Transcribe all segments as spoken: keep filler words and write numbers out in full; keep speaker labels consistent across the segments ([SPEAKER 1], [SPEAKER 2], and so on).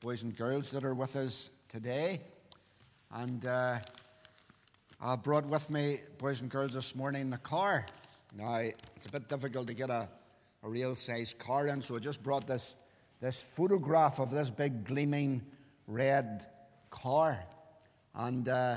[SPEAKER 1] boys and girls that are with us today. And uh, I brought with me, boys and girls, this morning the car. Now, it's a bit difficult to get a, a real-size car in, so I just brought this, this photograph of this big gleaming red car. And uh,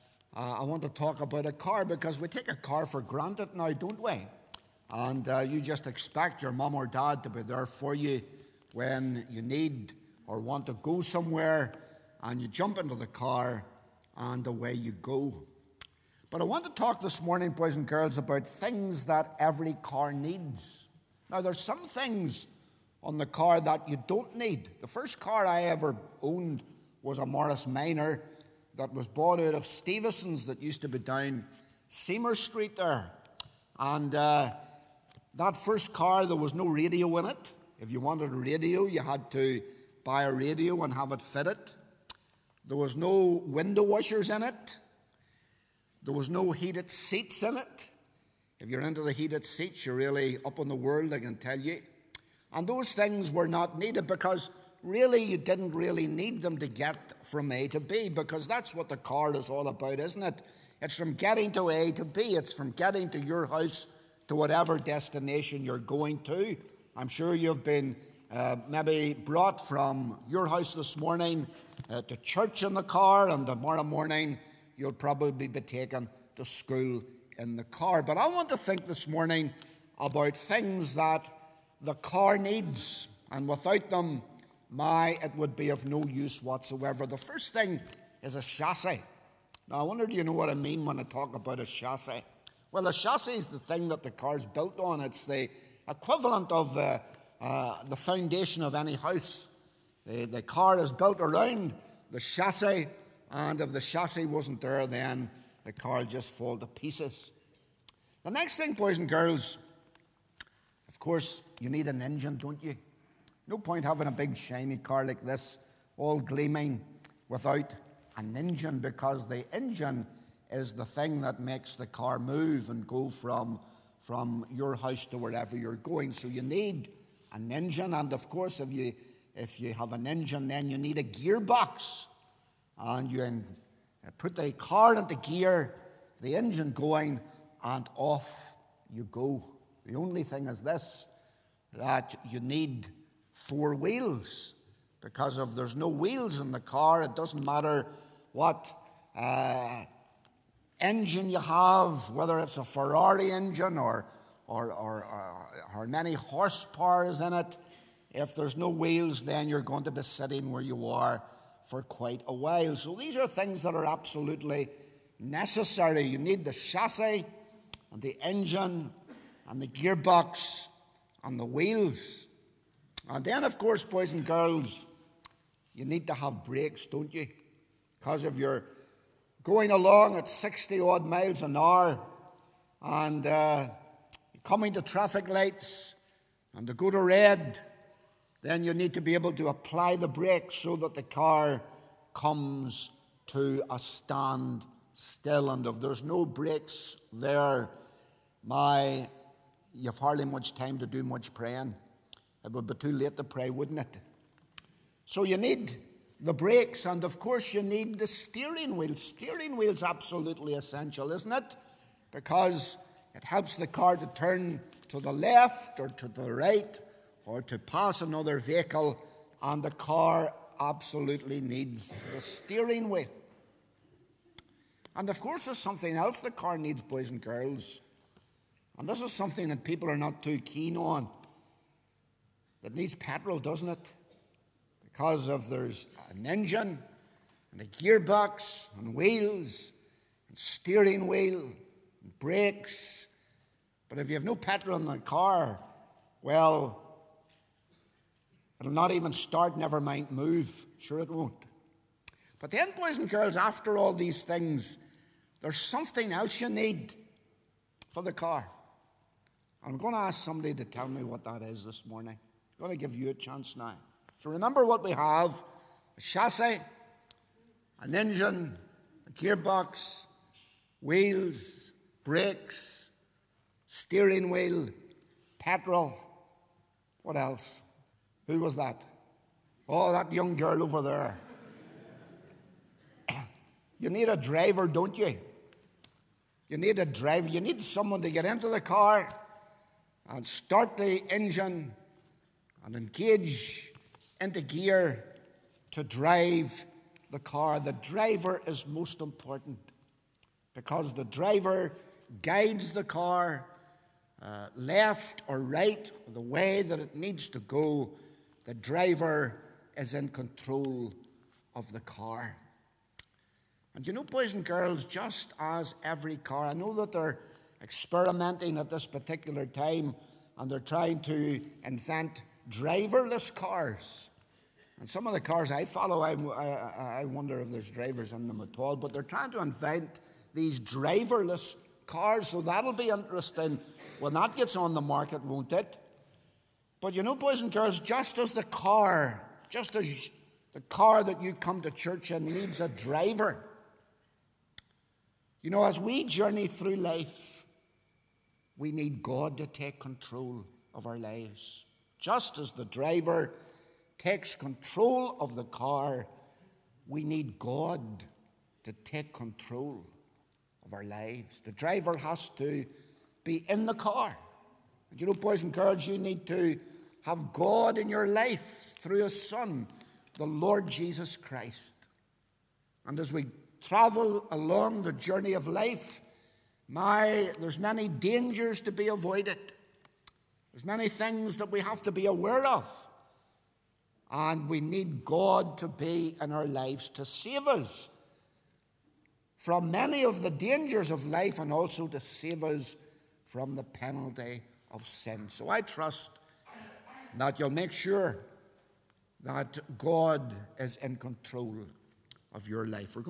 [SPEAKER 1] I want to talk about a car because we take a car for granted now, don't we? And uh, you just expect your mum or dad to be there for you when you need or want to go somewhere, and you jump into the car and away you go. But I want to talk this morning, boys and girls, about things that every car needs. Now, there's some things on the car that you don't need. The first car I ever owned was a Morris Minor that was bought out of Stevenson's that used to be down Seymour Street there. And uh, that first car, there was no radio in it. If you wanted a radio, you had to buy a radio and have it fitted. There was no window washers in it. There was no heated seats in it. If you're into the heated seats, you're really up in the world, I can tell you. And those things were not needed because really you didn't really need them to get from A to B, because that's what the car is all about, isn't it? It's from getting to A to B. It's from getting to your house to whatever destination you're going to. I'm sure you've been uh, maybe brought from your house this morning uh, to church in the car, and tomorrow morning you'll probably be taken to school in the car. But I want to think this morning about things that the car needs, and without them, my, it would be of no use whatsoever. The first thing is a chassis. Now, I wonder, do you know what I mean when I talk about a chassis? Well, a chassis is the thing that the car's built on. It's the equivalent of uh, uh, the foundation of any house. The, the car is built around the chassis, and if the chassis wasn't there, then the car would just fall to pieces. The next thing, boys and girls, of course, you need an engine, don't you? No point having a big shiny car like this, all gleaming, without an engine, because the engine is the thing that makes the car move and go from, from your house to wherever you're going. So you need an engine, and of course, if you if you have an engine, then you need a gearbox, and you put the car into gear, the engine going, and off you go. The only thing is this, that you need four wheels, because if there's no wheels in the car, it doesn't matter what uh, engine you have, whether it's a Ferrari engine or or, or, or or many horsepower is in it. If there's no wheels, then you're going to be sitting where you are for quite a while. So these are things that are absolutely necessary. You need the chassis and the engine and the gearbox and the wheels. And then, of course, boys and girls, you need to have brakes, don't you? Because if you're going along at sixty odd miles an hour and uh, coming to traffic lights and to go to red, then you need to be able to apply the brakes so that the car comes to a stand still. And if there's no brakes there, my, you've hardly much time to do much praying. It would be too late to pray, wouldn't it? So you need the brakes, and of course you need the steering wheel. Steering wheel's absolutely essential, isn't it? Because it helps the car to turn to the left or to the right or to pass another vehicle, and the car absolutely needs the steering wheel. And of course there's something else the car needs, boys and girls, and this is something that people are not too keen on. It needs petrol, doesn't it? Because if there's an engine and a gearbox and wheels and steering wheel and brakes, but if you have no petrol in the car, well, it'll not even start, never mind move. Sure it won't. But then, boys and girls, after all these things, there's something else you need for the car. I'm going to ask somebody to tell me what that is this morning. I'm going to give you a chance now. So remember what we have: a chassis, an engine, a gearbox, wheels, brakes, steering wheel, petrol. What else? Who was that? Oh, that young girl over there. You need a driver, don't you? You need a driver. You need someone to get into the car and start the engine and engage into gear to drive the car. The driver is most important because the driver guides the car uh, left or right, the way that it needs to go. The driver is in control of the car. And you know, boys and girls, just as every car, I know that they're experimenting at this particular time and they're trying to invent driverless cars. And some of the cars I follow, I, I, I wonder if there's drivers in them at all, but they're trying to invent these driverless cars, so that'll be interesting when that gets on the market, won't it? But you know, boys and girls, just as the car, just as the car that you come to church in needs a driver, you know, as we journey through life, we need God to take control of our lives. Just as the driver takes control of the car, we need God to take control of our lives. The driver has to be in the car. And you know, boys and girls, you need to have God in your life through His Son, the Lord Jesus Christ. And as we travel along the journey of life, my, there's many dangers to be avoided. There's many things that we have to be aware of. And we need God to be in our lives to save us from many of the dangers of life and also to save us from the penalty of sin. So I trust that you'll make sure that God is in control of your life. We're going